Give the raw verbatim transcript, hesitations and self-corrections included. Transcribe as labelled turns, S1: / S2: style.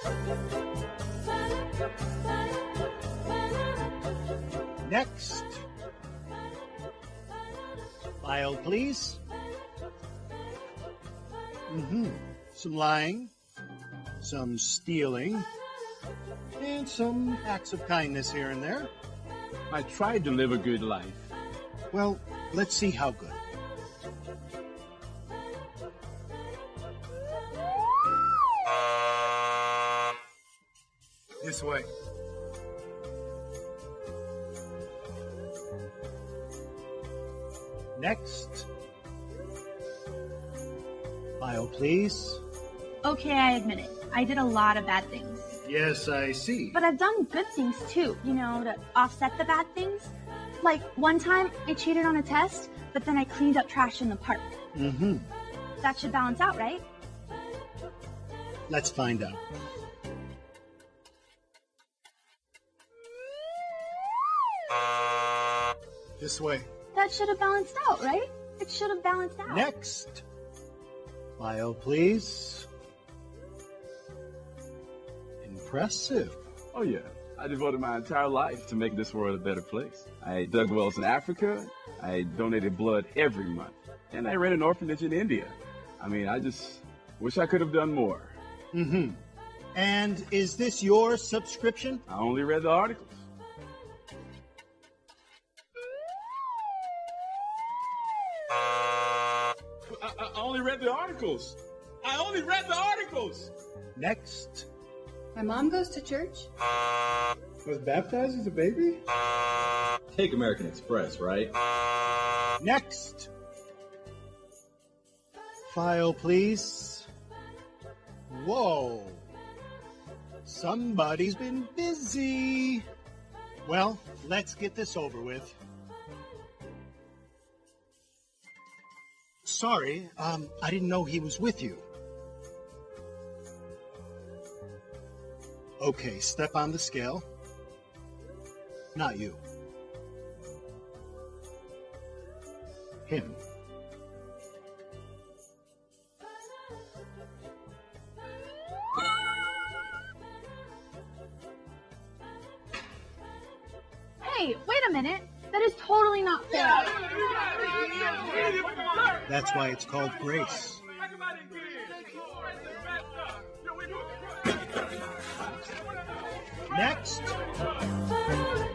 S1: Next. File, please. Mm-hmm. Some lying, some stealing, and some acts of kindness here and there.
S2: I tried to live a good life.
S1: Well, let's see how good.
S3: This way.
S1: Next. File, please.
S4: Okay, I admit it. I did a lot of bad things.
S1: Yes, I see.
S4: But I've done good things too, you know, to offset the bad things. Like, one time I cheated on a test, but then I cleaned up trash in the park.
S1: Mm-hmm.
S4: That should balance out, right?
S1: Let's find out. This way.
S4: That should have balanced out, right? It should have balanced out.
S1: Next. File, please. Impressive.
S2: Oh, yeah. I devoted my entire life to make this world a better place. I dug wells in Africa. I donated blood every month. And I ran an orphanage in India. I mean, I just wish I could have done more.
S1: Mm-hmm. And is this your subscription?
S2: I only read the articles. I, I only read the articles. I only read the articles.
S1: Next.
S5: My mom goes to church.
S3: Was baptized as a baby?
S6: Take American Express, right?
S1: Next. File, please. Whoa. Somebody's been busy. Well, let's get this over with. Sorry, um, I didn't know he was with you. Okay, step on the scale. Not you. Him.
S4: Hey, wait a minute. That is totally not fair.
S1: That's why it's called grace. Next.